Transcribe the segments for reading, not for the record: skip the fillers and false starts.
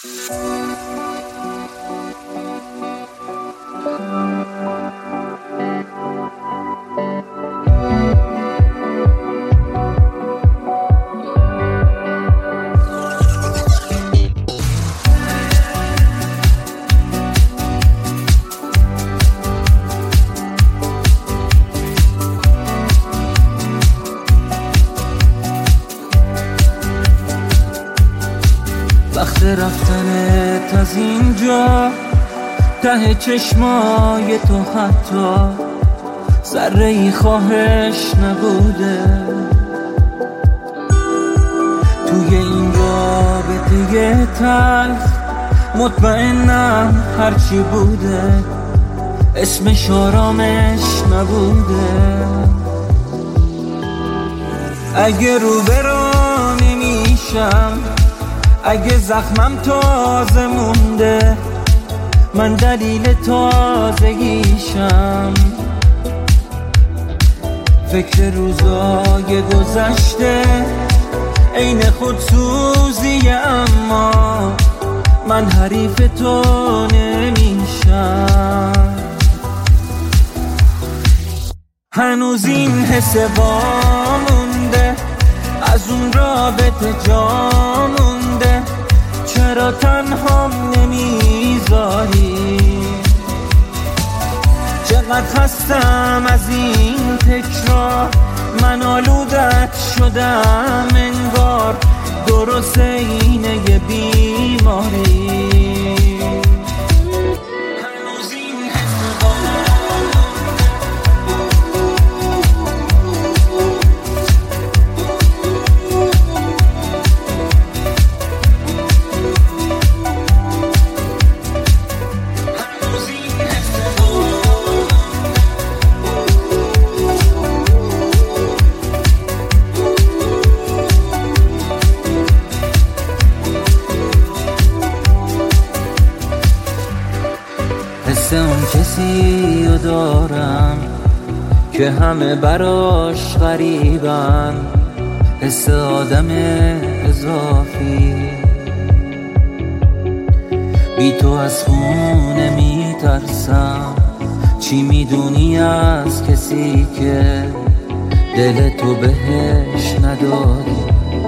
وقت رفتنت از اینجا، ته چشمای تو حتی ذره‌ای خواهش نبوده. توی این رابطه تلخ مطمئنم هرچی بوده اسمش آرامش نبوده. اگه روبرو نمیشم، اگه زخمم تازه مونده، من دلیل تازگیشم. فکر روزای گذشته عین خودسوزی، اما من حریف تو نمیشم. هنوز این حس وامونده، از اون رابطه جا مونده. چرا تنهام نمیذاری؟ چقدر خستم از این تکرار، من آلودت شدم انگار، درست اینه یه بیماری. حس اون کسی رو دارم که همه براش غریبن، حس آدم اضافی. بی تو از خونه میترسم، چی میدونی از کسی که دل تو بهش نداری؟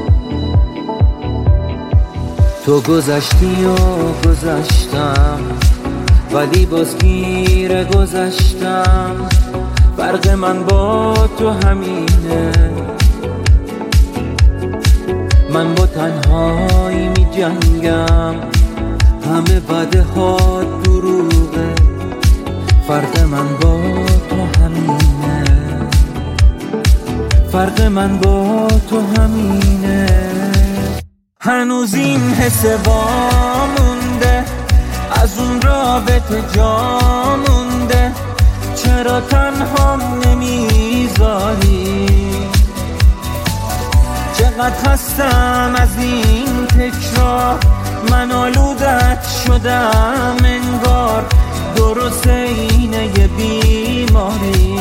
تو گذشتی و گذشتم، ولی باز گیر گذشتم. فرق من با تو همینه، من با تنهایی می جنگم، همه وعده ها دروغه. فرق من با تو همینه، فرق من با تو همینه. هنوز این حس وامونده، از اون رابطه جا مونده. چرا تنهام نمیذاری؟ چقدر خستم از این تکرار، من آلودت شدم انگار، درست اینه یه بیماری.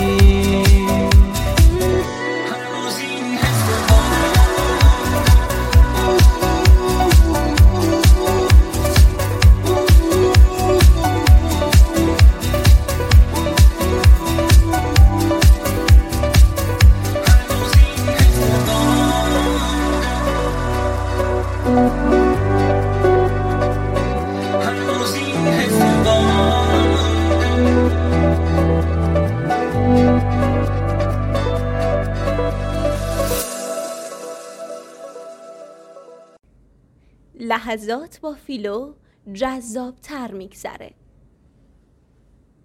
لحظات با فیلو جذاب‌تر میگذره.